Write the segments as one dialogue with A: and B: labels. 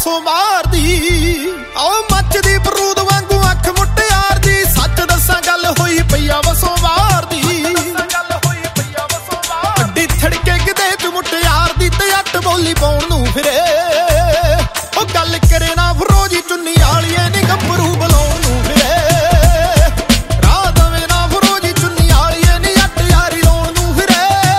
A: ਵਸੋਂ ਮਾਰਦੀ ਮੱਚਦੀ ਬਰੂਦ ਵਾਂਗੂ ਅੱਖ ਮੁਟਿਆਰ ਦੀ। ਸੱਚ ਦੱਸਾਂ ਗੱਲ ਹੋਈ ਪਈਆ ਵਸੋਂ ਮਾਰਦੀ ਅੱਡੀ ਥੜਕੇ ਕਿਤੇ ਚ ਮੁਟਿਆਰ ਦੀ ਤੇ ਅੱਟ ਬੋਲੀ ਪਾਉਣ ਨੂੰ ਫਿਰੇ। ਉਹ ਗੱਲ ਕਰੇ ਨਾ ਫਰੋਜੀ ਚੁੰਨੀ ਵਾਲੀਏ ਨੀ ਗੱਭਰੂ ਬੁਲਾਉਣ ਨੂੰ ਫਿਰੇ। ਰਾਹ ਦਵੇ ਨਾ ਫਰੋਜੀ ਚੁੰਨੀ ਵਾਲੀਏ ਨੀ ਅੱਟ ਯਾਰੀ ਲਾਉਣ ਨੂੰ ਫਿਰੇ।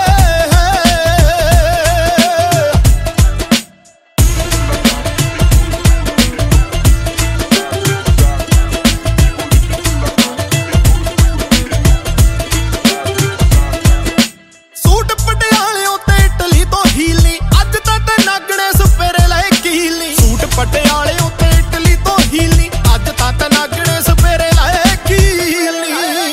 A: ਸੂਟ ਪਟਿਆਲਿਓਂ ਤੇ ਇਟਲੀ ਤੋਂ ਹੀਲੀ ਅੱਜ ਤਾਂ ਤੇ ਨਾਗਣੇ ਸਪੇਰੇ ਲੈ ਕੀਲੀ। ਸੂਟ ਪਟਿਆਲਿਓਂ ਤੇ ਇਟਲੀ ਤੋਂ ਹੀਲੀ ਅੱਜ ਤਾਂ ਤੇ ਨਾਗਣੇ ਸਪੇਰੇ ਲੈ ਕੀਲੀ।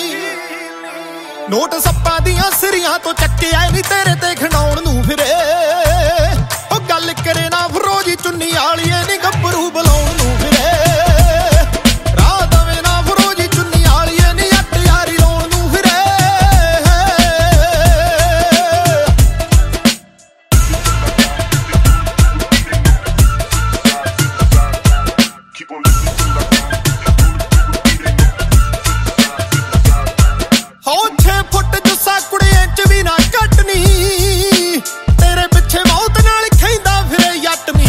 A: ਨੋਟ ਸੱਪਾਂ ਦੀਆਂ ਸਿਰੀਆਂ ਤੋਂ ਚੱਕਿਆ ਨੀ ਤੇਰੇ ਤੇ ਖਿਡਾਉਣ ਨੂੰ ਫਿਰੇ। ਉਹ ਗੱਲ ਕਰੇ ਨਾ ਫਰੋਜੀ ਚੁੰਨੀ ਵਾਲੀਏ ਨੀ ਗੱਭਰੂ ਬੁਲਾਉਣ ਨੂੰ ਫਿਰੇ। ਰਾਹ ਦਵੇ ਨਾ ਫਰੋਜੀ ਚੁੰਨੀ ਵਾਲੀਏ ਨੀ ਅੱਟ ਯਾਰੀ ਲਾਉਣ ਨੂੰ ਫਿਰੇ। ਹੋ 6 ਫੁੱਟ ਜੁੱਸਾ ਕੁੜੀਆਂ ਚ ਵੀ ਨਾ ਘਟਨੀ ਤੇਰੇ ਪਿੱਛੇ ਮੌਤ ਨਾਲ ਖੈਂਦਾ ਫਿਰੇ ਜੱਟ ਨੀ।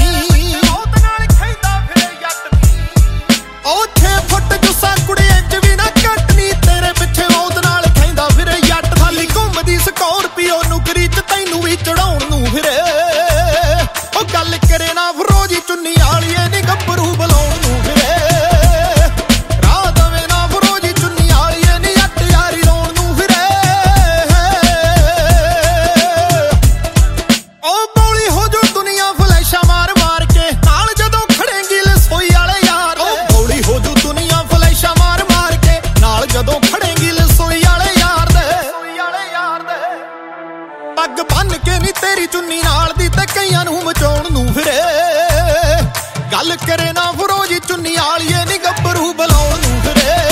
A: ਉਹ 6 ਫੁੱਟ ਜੁੱਸਾ ਕੁੜੀਆਂ ਚ ਵੀ ਨਾ ਘਟਨੀ ਤੇਰੇ ਪਿੱਛੇ ਮੌਤ ਨਾਲ ਖੈਂਦਾ ਫਿਰੇ ਜੱਟ। ਖਾਲੀ ਘੁੰਮਦੀ ਸਕੋਰਪੀਓ ਨੁਕਰੀ ਚ ਤੈਨੂੰ ਵੀ ਚੜਾਉਣ ਨੂੰ ਫਿਰੇ। ਉਹ ਗੱਲ ਕਰੇ ਨਾ ਫਰੋਜੀ ਚੁੰਨੀ ਵਾਲੀਏ ਨੀ ਗੱਭਰੂ ਬੁਲਾਉਣ ਨੂੰ ਫਿਰੇ। ਰਾਹ ਦਵੇ ਨਾ ਫਰੋਜੀ ਚੁੰਨੀ ਵਾਲੀਏ ਨੀ ਅੱਟ ਯਾਰੀ ਲਾਉਣ ਨੂੰ ਫਿਰੇ। ਉਹ ਬੌਲੀ ਹੋ ਜੂ ਦੁਨੀਆ ਫਲੈਸ਼ਾਂ ਮਾਰ ਮਾਰ ਕੇ ਨਾਲ ਜਦੋਂ ਖੜੇਂਗੀ ਲਸੋਈ ਵਾਲੇ ਯਾਰ। ਉਹ ਬੌਲੀ ਹੋ ਜੂ ਦੁਨੀਆ ਫਲੈਸ਼ਾਂ ਮਾਰ ਮਾਰ ਕੇ ਨਾਲ ਜਦੋਂ ਖੜੇਂਗੀ ਲਸੋਈ ਵਾਲੇ ਯਾਰ ਦੇ। ਪੱਗ ਬੰਨ ਕੇ ਨੀ ਤੇਰੀ ਚੁੰਨੀ ਨਾਲ ਦੀ ਤੇ ਕਈਆਂ ਨੂੰ ਮਚਾਉਣ ਨੂੰ ਫਿਰੇ। ਗੱਲ ਕਰੇ ਨਾ ਫਰੋਜੀ ਚੁੰਨੀ ਵਾਲੀਏ ਨੀ ਗੱਭਰੂ ਬੁਲਾਉਣ ਨੂੰ ਫਿਰੇ।